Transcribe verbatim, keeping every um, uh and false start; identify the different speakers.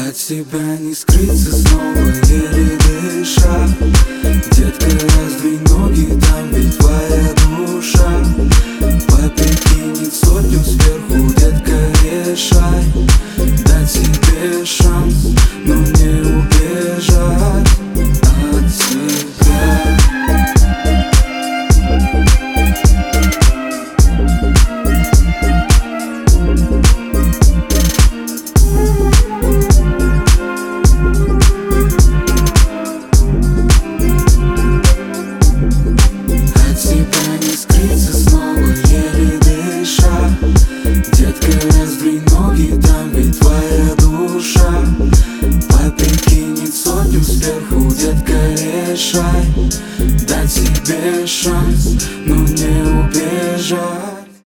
Speaker 1: От тебя не скрыться снова, еле дыша. Детка, раздвинь ноги.